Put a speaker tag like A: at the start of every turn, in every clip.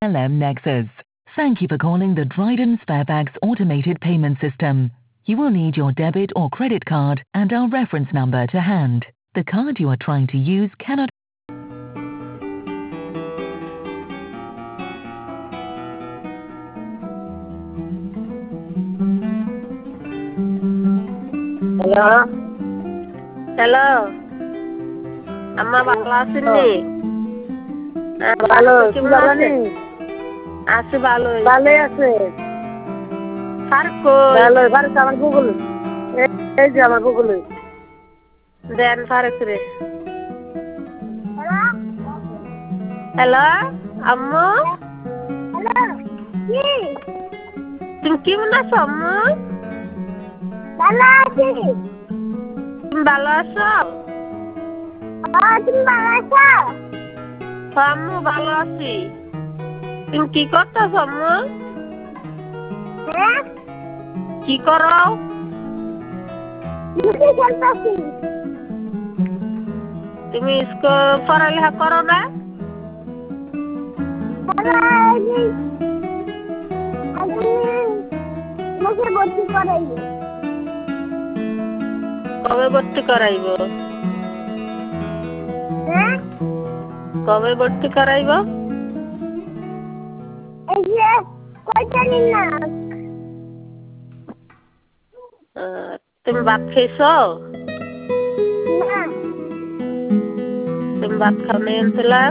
A: LM Nexus. Thank you for calling the Dryden Sparebags automated payment system. You will need your debit or credit card and our reference number to hand. The card you are trying to use cannot.
B: Hello? Hello? Amma ভালো আছেন নি? ভালো আছেন? আছি ভালোই। ভালোই আছে। ফারুক কই? ভালোই, ফারুক আমার গুগল। এই যে আমার গুগলে। দেন ফারুক রে। হ্যালো? আম্মু? হ্যালো? কি? তুমি কেমন আছো আম্মু? ভালো আছি। তুমি ভালো আছো? তুমি ভালো আছো? আম্মু ভালো আছি। তুমি কি করতেছো আম্মু? কি করো? তুমি স্কুল পড়ালেখা করো না? কবে ভর্তি করাইব? কবে ভর্তি করাইব? তুমি ভাত খেয়েছো? তুমি ভাত খাও নাই আনছিলাম?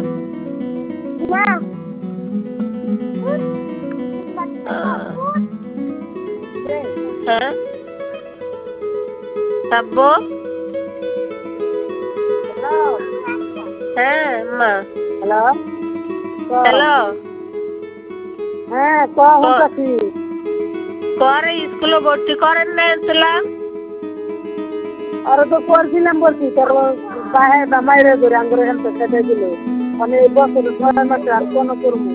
B: হ্যাঁ খাবো? হ্যাঁ মা। হ্যালো হ্যালো হ্যাঁ করে স্কুলে ভর্তি করেন না আনছিলাম? আরে তো করছিলাম বলছি তোর বাইরে ঘুরে আঙ্গুরে হেলতে খেতে দিল আমি এই বছর 6 মাসে আর কোনো করবো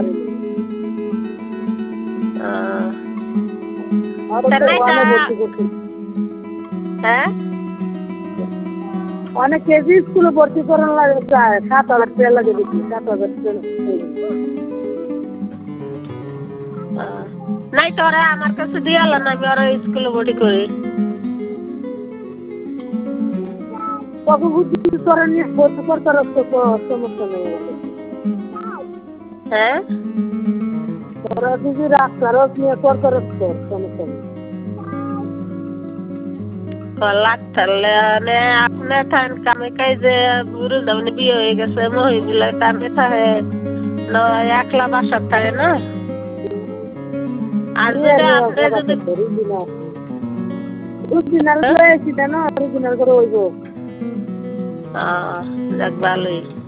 B: হ্যাঁ অনেক কেজি স্কুলে ভর্তি করানো লাগে 7,000 টাকা লাগে দিচ্ছি 7,000 টাকা নাই তোরা আমার কাছে দিয়ে আলো না আমি ওরা স্কুলে ভর্তি করি কবে বুদ্ধি তোরা নিয়ে ভর্তি করতে সমস্যা নেই হ্যাঁ তোরা যদি রাস্তারস নিয়ে করতে সমস্যা নেই লাখ থাকলে আপনি থান কামে কাজ যে বুড়ো দামনে বিয়ে হয়ে গেছে মহিলা কামে থাকে একলা বাসার থাকে না আর যদি আপনি যদি অরিজিনাল করে হইব যাক ভালোই